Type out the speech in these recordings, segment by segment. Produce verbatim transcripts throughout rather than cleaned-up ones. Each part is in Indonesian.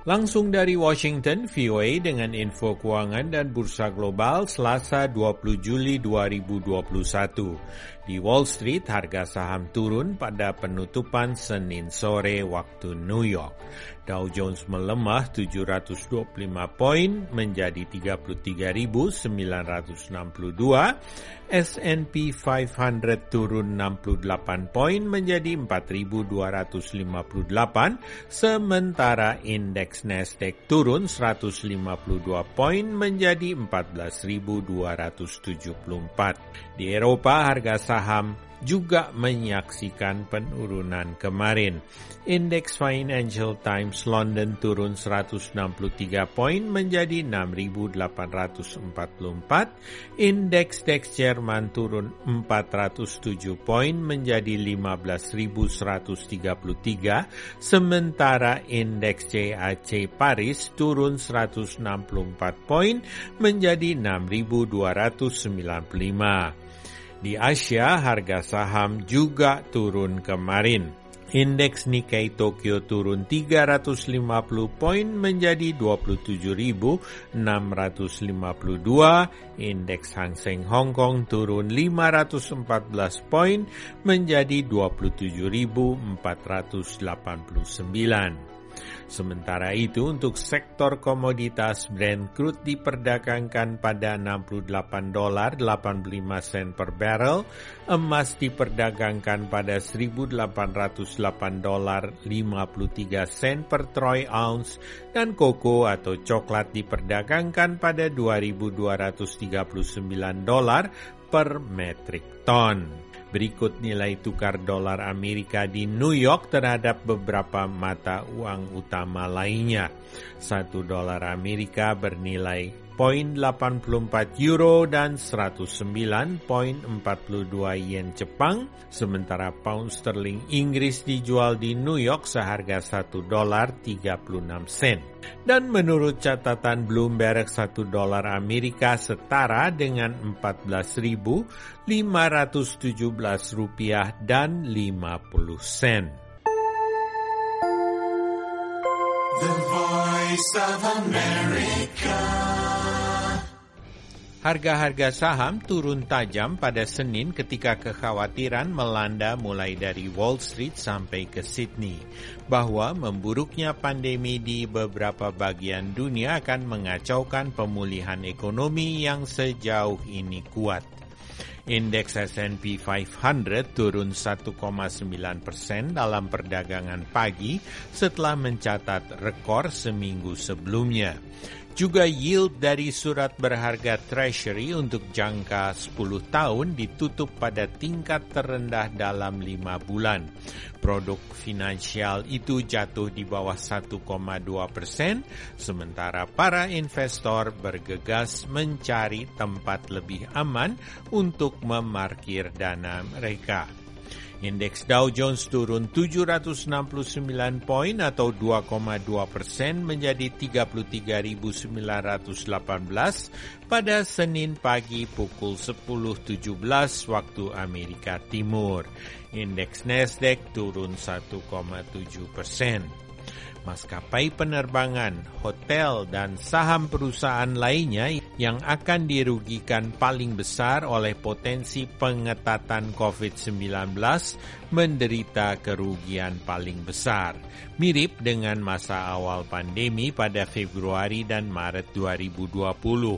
Langsung dari Washington, V O A dengan info keuangan dan bursa global Selasa dua puluh Juli dua ribu dua puluh satu. Di Wall Street, harga saham turun pada penutupan Senin sore waktu New York. Dow Jones melemah tujuh ratus dua puluh lima poin menjadi tiga puluh tiga ribu sembilan ratus enam puluh dua. S and P lima ratus turun enam puluh delapan poin menjadi empat ribu dua ratus lima puluh delapan, sementara indeks Nasdaq turun seratus lima puluh dua poin menjadi empat belas ribu dua ratus tujuh puluh empat. Di Eropa, harga saham juga menyaksikan penurunan kemarin. Indeks Financial Times London turun seratus enam puluh tiga poin menjadi enam ribu delapan ratus empat puluh empat. Indeks D A X Jerman turun empat ratus tujuh poin menjadi lima belas ribu seratus tiga puluh tiga. Sementara indeks C A C Paris turun seratus enam puluh empat poin menjadi enam ribu dua ratus sembilan puluh lima. Di Asia, harga saham juga turun kemarin. Indeks Nikkei Tokyo turun tiga ratus lima puluh poin menjadi dua puluh tujuh ribu enam ratus lima puluh dua. Indeks Hang Seng Hong Kong turun lima ratus empat belas poin menjadi dua puluh tujuh ribu empat ratus delapan puluh sembilan. Sementara itu, untuk sektor komoditas, Brent crude diperdagangkan pada enam puluh delapan dolar delapan puluh lima sen per barrel, emas diperdagangkan pada seribu delapan ratus delapan dolar lima puluh tiga sen per troy ounce, dan koko atau coklat diperdagangkan pada dua ribu dua ratus tiga puluh sembilan dolar per metrik ton. Berikut nilai tukar dolar Amerika di New York terhadap beberapa mata uang utama lainnya. Satu dolar Amerika bernilai nol koma delapan puluh empat euro dan seratus sembilan koma empat puluh dua yen Jepang, sementara pound sterling Inggris dijual di New York seharga satu dolar tiga puluh enam sen. Dan menurut catatan Bloomberg, satu dolar Amerika setara dengan empat belas ribu lima ratus tujuh belas rupiah dan lima puluh sen. The Voice of America. Harga-harga saham turun tajam pada Senin ketika kekhawatiran melanda mulai dari Wall Street sampai ke Sydney, bahwa memburuknya pandemi di beberapa bagian dunia akan mengacaukan pemulihan ekonomi yang sejauh ini kuat. Indeks S and P lima ratus turun satu koma sembilan persen dalam perdagangan pagi setelah mencatat rekor seminggu sebelumnya. Juga yield dari surat berharga Treasury untuk jangka sepuluh tahun ditutup pada tingkat terendah dalam lima bulan. Produk finansial itu jatuh di bawah satu koma dua persen, sementara para investor bergegas mencari tempat lebih aman untuk memarkir dana mereka. Indeks Dow Jones turun tujuh ratus enam puluh sembilan poin atau dua koma dua persen menjadi tiga puluh tiga ribu sembilan ratus delapan belas pada Senin pagi pukul sepuluh tujuh belas waktu Amerika Timur. Indeks Nasdaq turun satu koma tujuh persen. Maskapai penerbangan, hotel, dan saham perusahaan lainnya yang akan dirugikan paling besar oleh potensi pengetatan covid sembilan belas menderita kerugian paling besar, mirip dengan masa awal pandemi pada Februari dan Maret dua ribu dua puluh.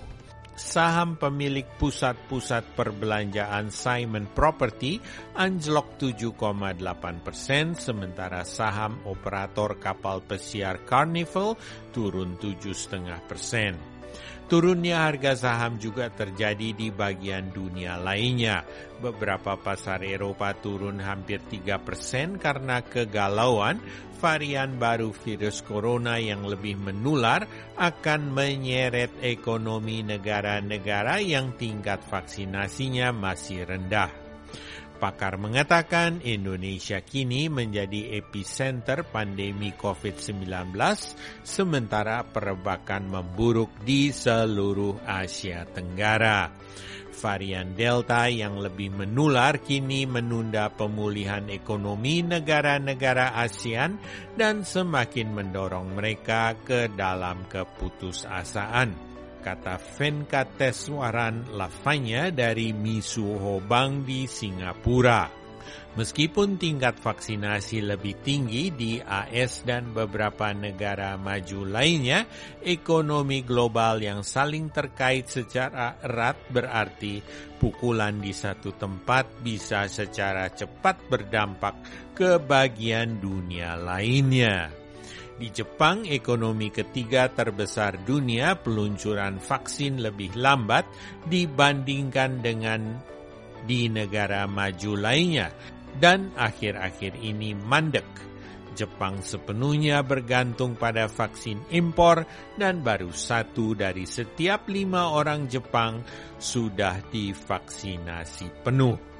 Saham pemilik pusat-pusat perbelanjaan Simon Property anjlok tujuh koma delapan persen, sementara saham operator kapal pesiar Carnival turun tujuh koma lima persen. Turunnya harga saham juga terjadi di bagian dunia lainnya. Beberapa pasar Eropa turun hampir tiga persen karena kegalauan varian baru virus corona yang lebih menular akan menyeret ekonomi negara-negara yang tingkat vaksinasinya masih rendah. Pakar mengatakan Indonesia kini menjadi epicenter pandemi covid sembilan belas, sementara perbakan memburuk di seluruh Asia Tenggara. Varian Delta yang lebih menular kini menunda pemulihan ekonomi negara-negara ASEAN dan semakin mendorong mereka ke dalam keputusasaan, kata Venkateswaran Lavanya dari Mizuho Bank di Singapura. Meskipun tingkat vaksinasi lebih tinggi di A S dan beberapa negara maju lainnya, ekonomi global yang saling terkait secara erat berarti pukulan di satu tempat bisa secara cepat berdampak ke bagian dunia lainnya. Di Jepang, ekonomi ketiga terbesar dunia, peluncuran vaksin lebih lambat dibandingkan dengan di negara maju lainnya dan akhir-akhir ini mandek. Jepang sepenuhnya bergantung pada vaksin impor dan baru satu dari setiap lima orang Jepang sudah divaksinasi penuh.